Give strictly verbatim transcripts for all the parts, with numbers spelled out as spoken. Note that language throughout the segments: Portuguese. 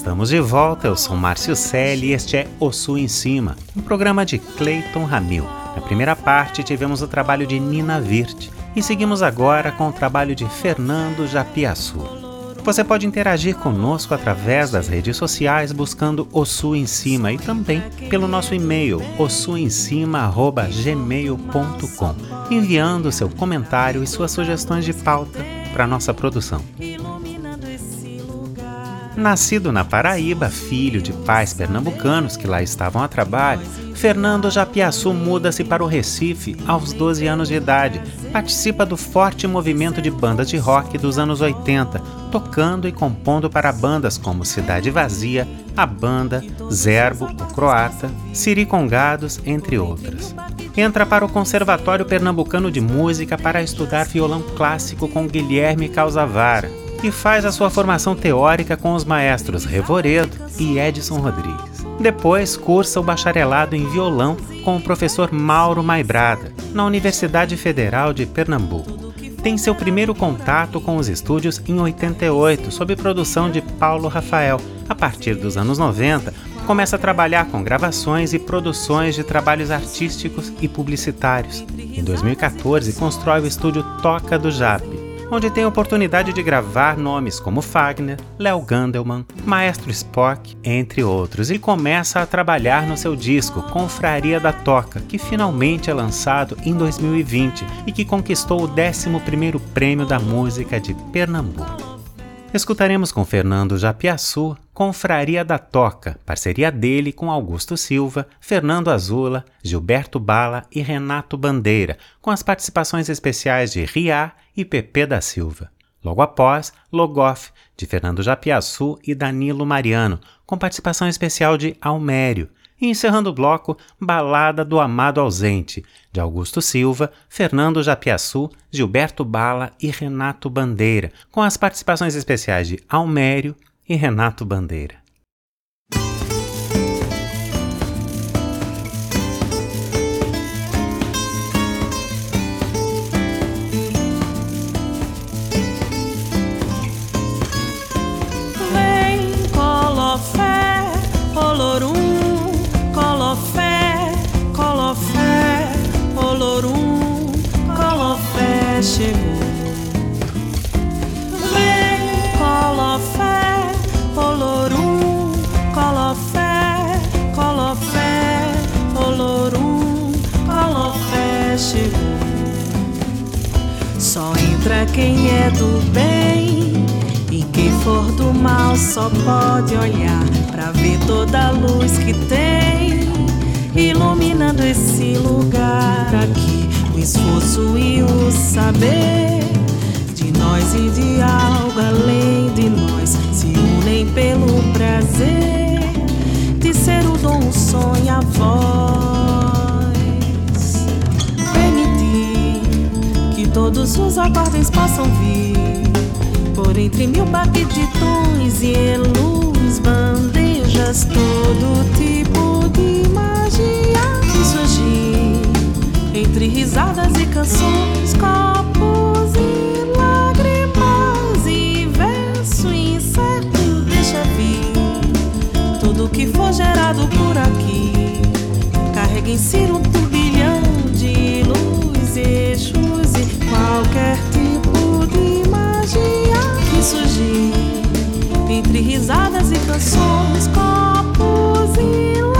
Estamos de volta, eu sou Márcio Selle e este é O Sul em Cima, um programa de Cleiton Ramil. Na primeira parte tivemos o trabalho de Nina Wirth e seguimos agora com o trabalho de Fernando Japiaçu. Você pode interagir conosco através das redes sociais buscando O Sul em Cima e também pelo nosso e-mail o sul em cima arroba gmail ponto com, enviando seu comentário e suas sugestões de pauta para nossa produção. Nascido na Paraíba, filho de pais pernambucanos que lá estavam a trabalho, Fernando Japiaçu muda-se para o Recife aos doze anos de idade. Participa do forte movimento de bandas de rock dos anos oitenta, tocando e compondo para bandas como Cidade Vazia, A Banda, Zerbo, o Croata, Siricongados, entre outras. Entra para o Conservatório Pernambucano de Música para estudar violão clássico com Guilherme Calzavara e faz a sua formação teórica com os maestros Revoredo e Edson Rodrigues. Depois cursa o bacharelado em violão com o professor Mauro Maibrada, na Universidade Federal de Pernambuco. Tem seu primeiro contato com os estúdios em oitenta e oito, sob produção de Paulo Rafael. A partir dos anos noventa, começa a trabalhar com gravações e produções de trabalhos artísticos e publicitários. Em dois mil e quatorze, constrói o estúdio Toca do Japi, onde tem a oportunidade de gravar nomes como Fagner, Léo Gandelman, Maestro Spock, entre outros, e começa a trabalhar no seu disco Confraria da Toca, que finalmente é lançado em dois mil e vinte e que conquistou o décimo primeiro Prêmio da Música de Pernambuco. Escutaremos com Fernando Japiaçu Confraria da Toca, parceria dele com Augusto Silva, Fernando Azula, Gilberto Bala e Renato Bandeira, com as participações especiais de Riá e Pepe da Silva. Logo após, Logoff, de Fernando Japiaçu e Danilo Mariano, com participação especial de Almério. E encerrando o bloco, Balada do Amado Ausente, de Augusto Silva, Fernando Japiaçu, Gilberto Bala e Renato Bandeira, com as participações especiais de Almério e Renato Bandeira. Vem, Colofé, Olorum, Colofé, Colofé, Olorum, Colofé chegou. Vem, Colofé, Olorum, Colofé, Colofé, Olorum, Colofé chegou. Só entra quem é do bem, e quem for do mal só pode olhar pra ver toda a luz que tem iluminando esse lugar aqui. O esforço e o saber de nós e de algo além de nós se unem pelo prazer de ser o dom, o som e a voz. Permitir que todos os acordes possam vir por entre mil baquetitões e em luz bandejas, todo tipo de magia que surgir entre risadas e canções, copos e lágrimas e verso incerto. Deixa vir tudo que for gerado por aqui, carrega em si um turbilhão de luz, eixos e qualquer tipo de magia que surgir entre risadas e canções, copos e lágrimas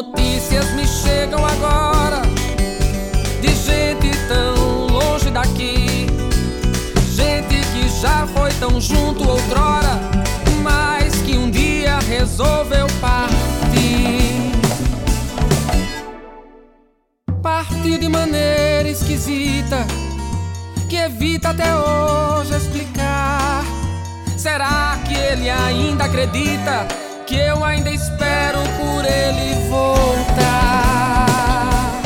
notícias me chegam agora de gente tão longe daqui, gente que já foi tão junto outrora, mas que um dia resolveu partir. Partir de maneira esquisita, que evita até hoje explicar. Será que ele ainda acredita que eu ainda espero por ele voltar?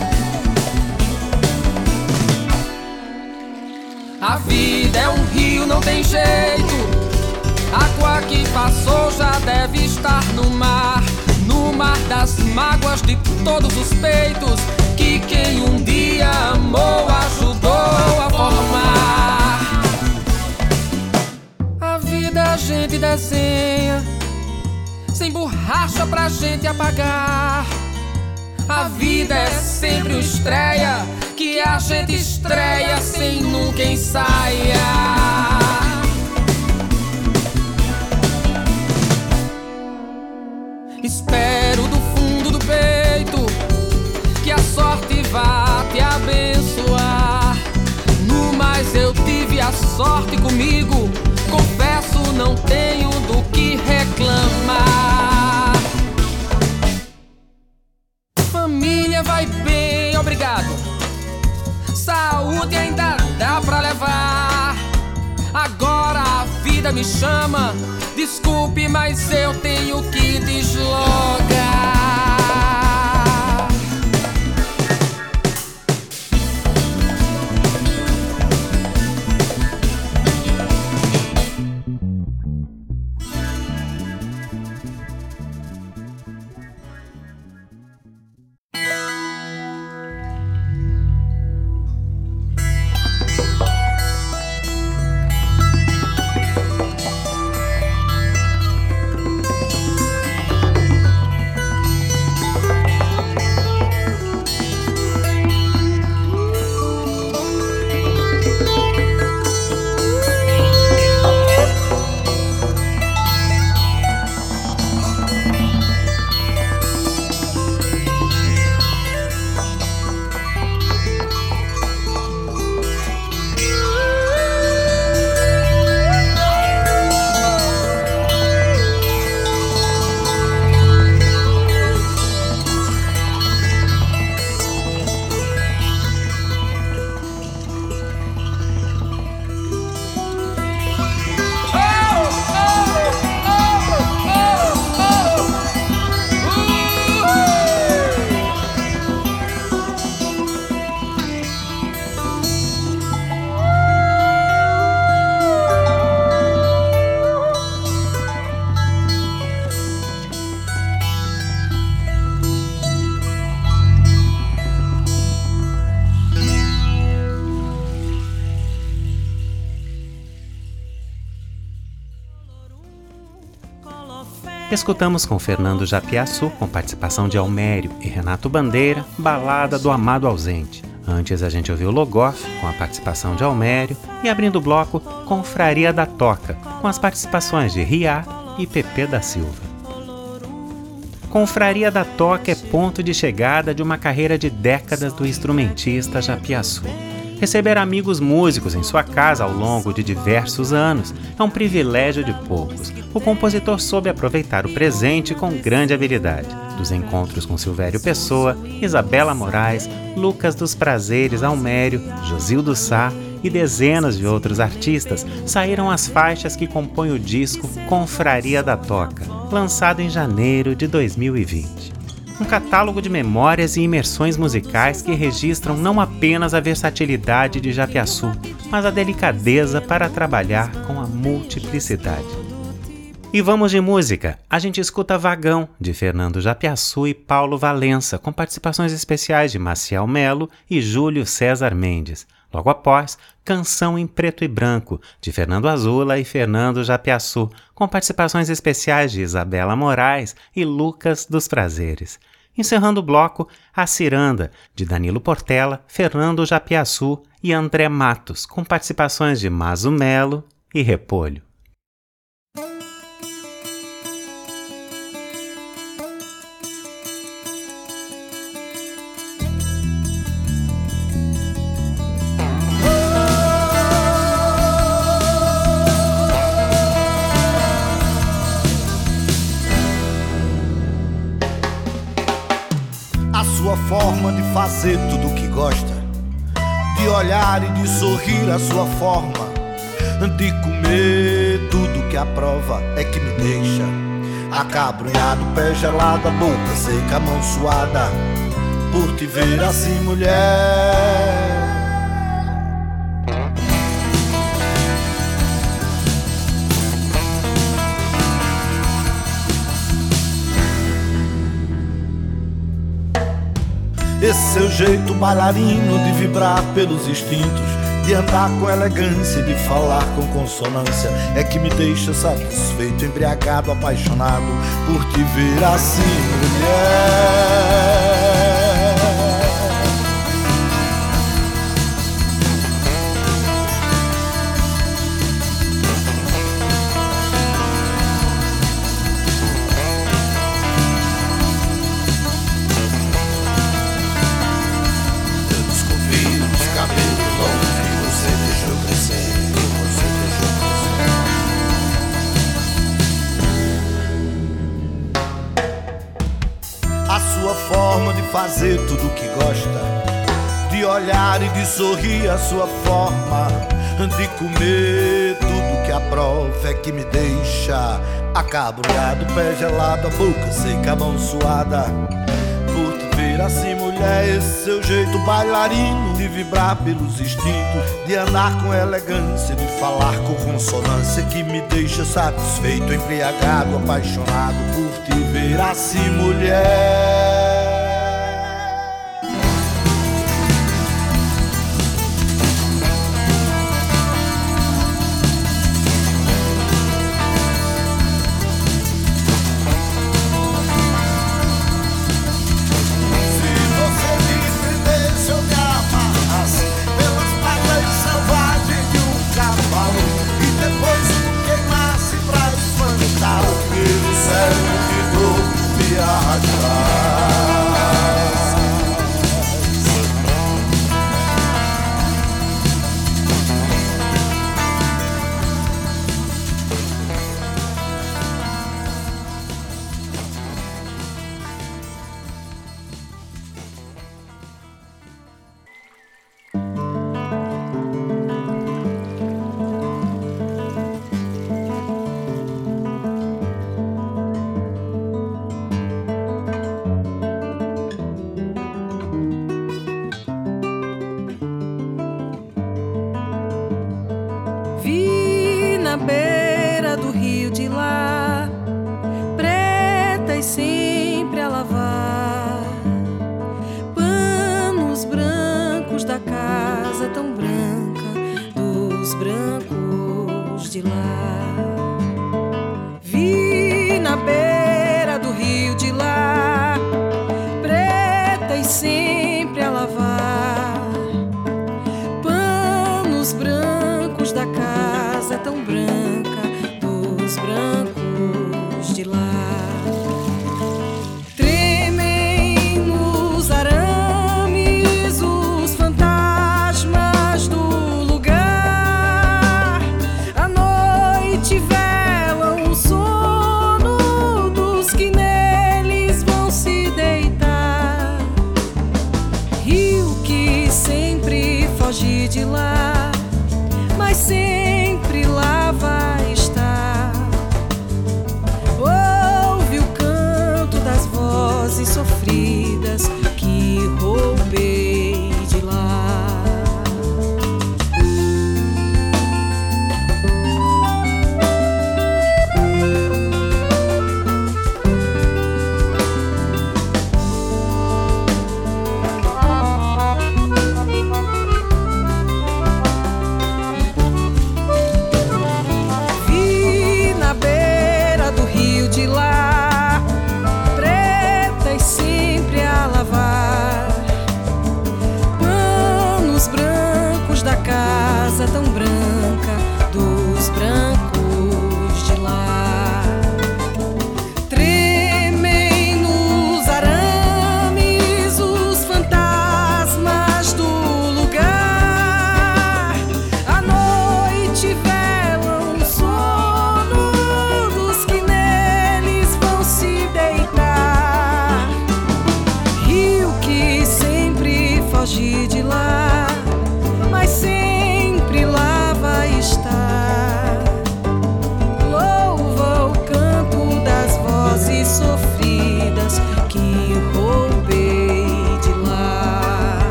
A vida é um rio, não tem jeito. Água que passou já deve estar no mar, no mar das mágoas de todos os peitos que quem um dia amou ajudou a formar. A vida a gente desenha sem borracha pra gente apagar. A vida é sempre uma estreia que a gente estreia sem nunca ensaiar. Espero do fundo do peito que a sorte vá te abençoar. No mais eu tive a sorte comigo, confesso não tenho do que reclamar. Família vai bem, obrigado. Saúde ainda dá pra levar. Agora a vida me chama, desculpe, mas eu tenho que deslogar. Escutamos com Fernando Japiaçu, com participação de Almério e Renato Bandeira, Balada do Amado Ausente. Antes a gente ouviu Logoff, com a participação de Almério, e abrindo o bloco, Confraria da Toca, com as participações de Riá e Pepe da Silva. Confraria da Toca é ponto de chegada de uma carreira de décadas do instrumentista Japiaçu. Receber amigos músicos em sua casa ao longo de diversos anos é um privilégio de poucos. O compositor soube aproveitar o presente com grande habilidade. Dos encontros com Silvério Pessoa, Isabela Moraes, Lucas dos Prazeres, Almério, Josildo Sá e dezenas de outros artistas, saíram as faixas que compõem o disco Confraria da Toca, lançado em janeiro de dois mil e vinte. Um catálogo de memórias e imersões musicais que registram não apenas a versatilidade de Japiaçu, mas a delicadeza para trabalhar com a multiplicidade. E vamos de música. A gente escuta Vagão, de Fernando Japiaçu e Paulo Valença, com participações especiais de Maciel Melo e Júlio César Mendes. Logo após, Canção em Preto e Branco, de Fernando Azula e Fernando Japiaçu, com participações especiais de Isabela Moraes e Lucas dos Prazeres. Encerrando o bloco, A Ciranda, de Danilo Portela, Fernando Japiaçu e André Matos, com participações de Maso Melo e Repolho. forma de fazer tudo o que gosta, de olhar e de sorrir a sua forma, de comer tudo que a prova é que me deixa acabrunhado, pé gelado, a boca seca, a mão suada, por te ver assim, mulher. Esse seu jeito bailarino de vibrar pelos instintos, de andar com elegância, de falar com consonância, é que me deixa satisfeito, embriagado, apaixonado, por te ver assim, mulher. Forma de fazer tudo o que gosta, de olhar e de sorrir a sua forma, de comer tudo que a prova é que me deixa acabrunhado, pé gelado, a boca seca, a mão suada, por te ver assim, mulher. Esse seu jeito bailarino de vibrar pelos instintos, de andar com elegância, de falar com consonância, que me deixa satisfeito, embriagado, apaixonado, por te ver assim, mulher. De lá, mas sempre lava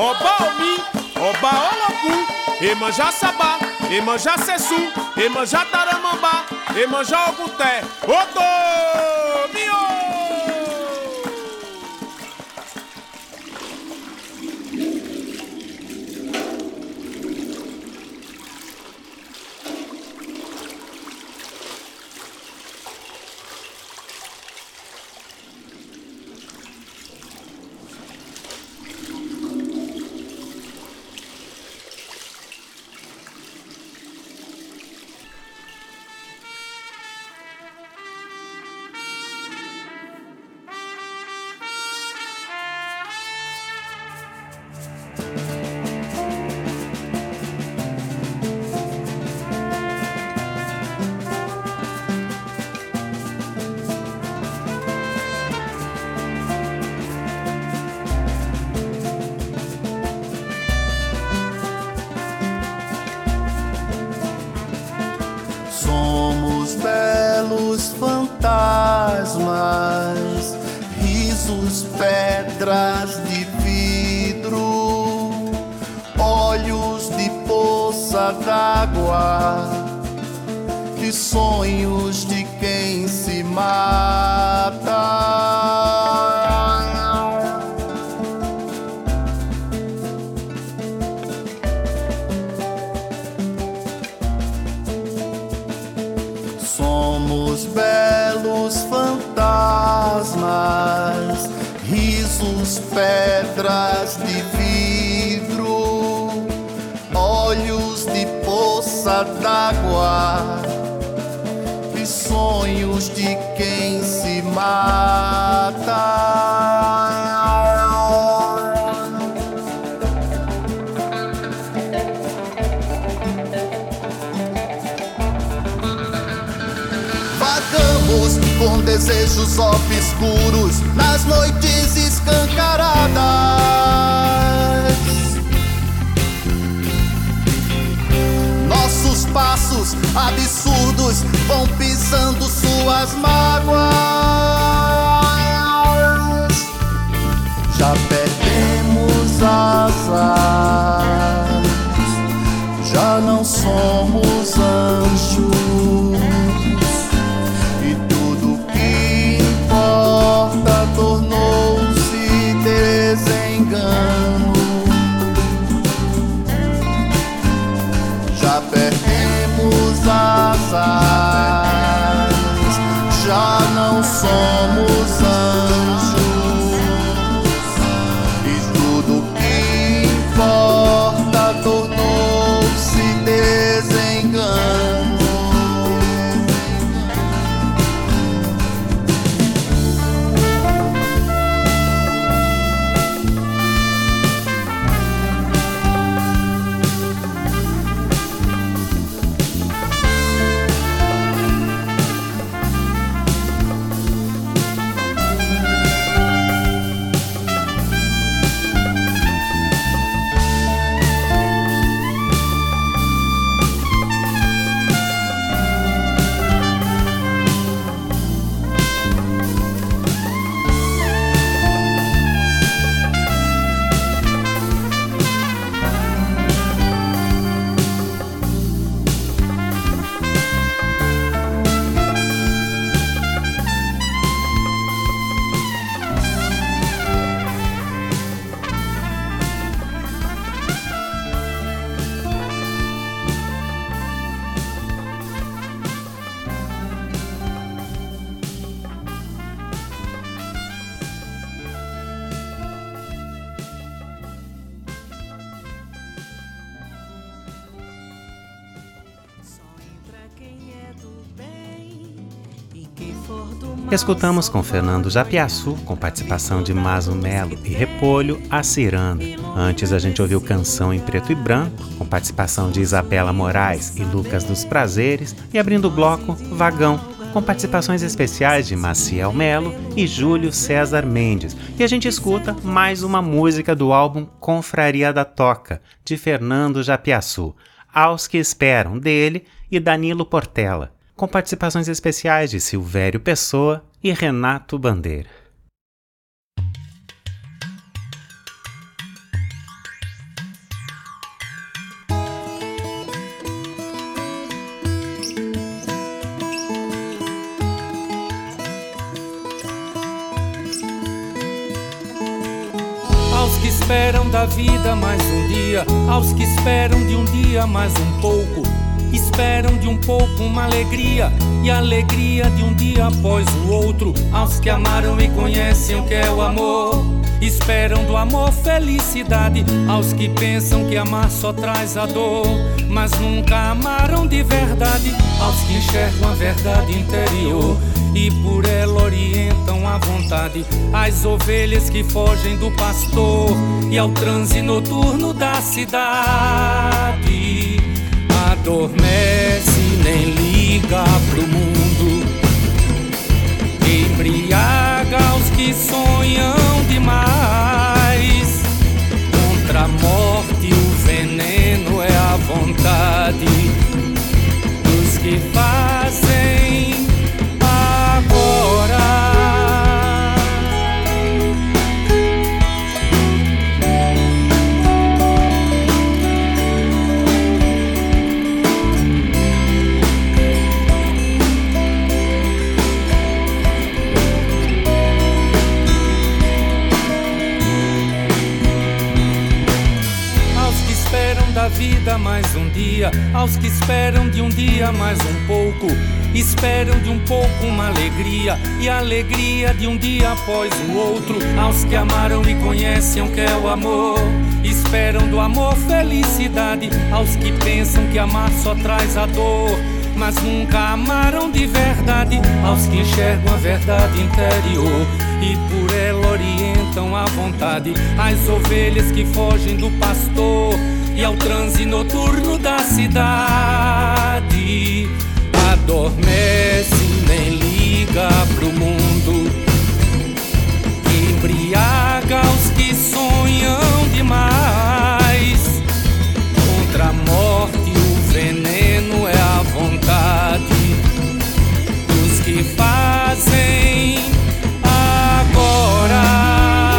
Oba Omi, Oba Ologu, Emanjá Sabá, Emanjá Sessu, Emanjá Taramambá, Emanjá Oguté, Odô, Mio! Somos belos fantasmas, risos, pedras de vidro, olhos de poça d'água e sonhos de quem se mata. Somos belos fantasmas, risos, pedras de vidro, olhos de poça d'água e sonhos de quem se mata. Vagamos com desejos obscuros nas noites escancaradas. Nossos passos absurdos vão pisando suas mágoas. Já perdemos asas, já não somos anjos. Tornou-se desengano. Já perdemos asas, já não somos anjos. E tudo que importa tornou-se desengano. Escutamos com Fernando Japiaçu, com participação de Maso Melo e Repolho, A Ciranda. Antes a gente ouviu Canção em Preto e Branco, com participação de Isabela Moraes e Lucas dos Prazeres, e abrindo o bloco, Vagão, com participações especiais de Maciel Melo e Júlio César Mendes. E a gente escuta mais uma música do álbum Confraria da Toca, de Fernando Japiaçu, Aos que Esperam, dele e Danilo Portela, com participações especiais de Silvério Pessoa e Renato Bandeira. esperam da vida mais um dia, aos que esperam de um dia mais um pouco, esperam de um pouco uma alegria, e a alegria de um dia após o outro, aos que amaram e conhecem o que é o amor. Esperam do amor felicidade, aos que pensam que amar só traz a dor, mas nunca amaram de verdade, aos que enxergam a verdade interior e por ela orientam a vontade as ovelhas que fogem do pastor e ao transe noturno da cidade. Adormece, nem liga pro mundo, embriaga os que sonham demais. Contra a morte o veneno é a vontade dos que fazem agora. Da vida mais um dia, aos que esperam de um dia mais um pouco, esperam de um pouco uma alegria, e a alegria de um dia após o outro, aos que amaram e conhecem o que é o amor. Esperam do amor felicidade, aos que pensam que amar só traz a dor, mas nunca amaram de verdade, aos que enxergam a verdade interior e por ela orientam a vontade as ovelhas que fogem do pastor e ao transe noturno da cidade. Adormece, nem liga pro mundo, embriaga os que sonham demais. Contra a morte o veneno é a vontade dos que fazem agora.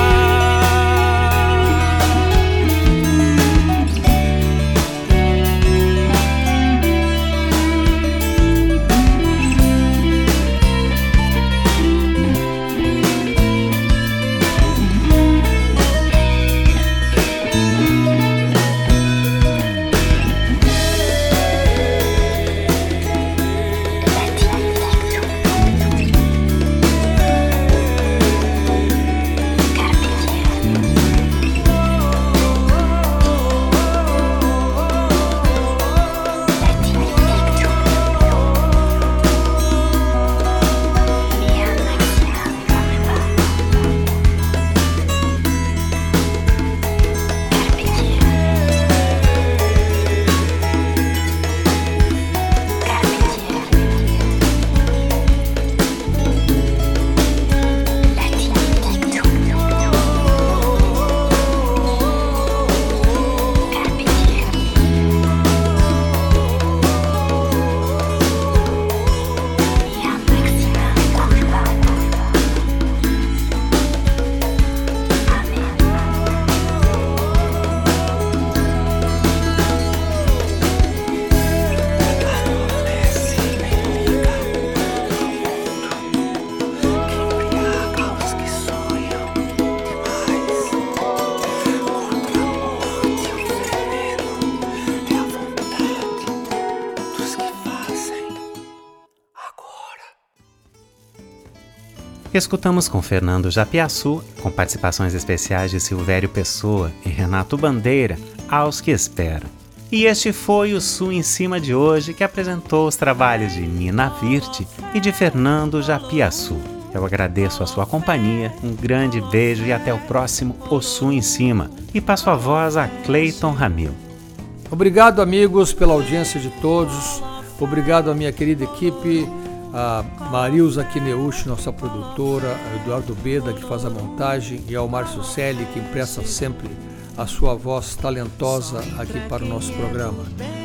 Escutamos com Fernando Japiaçu, com participações especiais de Silvério Pessoa e Renato Bandeira, Aos que Esperam. E este foi o Sul em Cima de hoje, que apresentou os trabalhos de Nina Virte e de Fernando Japiaçu. Eu agradeço a sua companhia, um grande beijo e até o próximo O Sul em Cima. E passo a voz a Cleiton Ramil. Obrigado, amigos, pela audiência de todos. Obrigado à minha querida equipe, a Marilza Kineuchi, nossa produtora, a Eduardo Beda, que faz a montagem, e ao Márcio Selle, que empresta sempre a sua voz talentosa aqui para o nosso programa.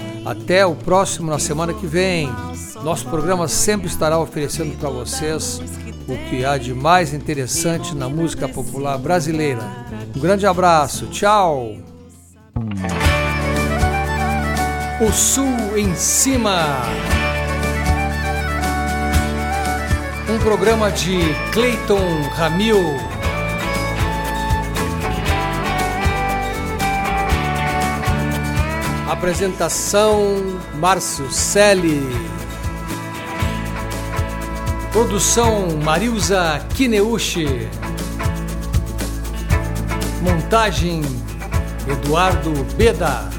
Até o próximo, na semana que vem. Nosso programa sempre estará oferecendo para vocês o que há de mais interessante na música popular brasileira. Um grande abraço, tchau! O Sul em Cima. Um programa de Cleiton Ramil. Apresentação Márcio Selle. Produção Marilza Kineuchi. Montagem Eduardo Beda.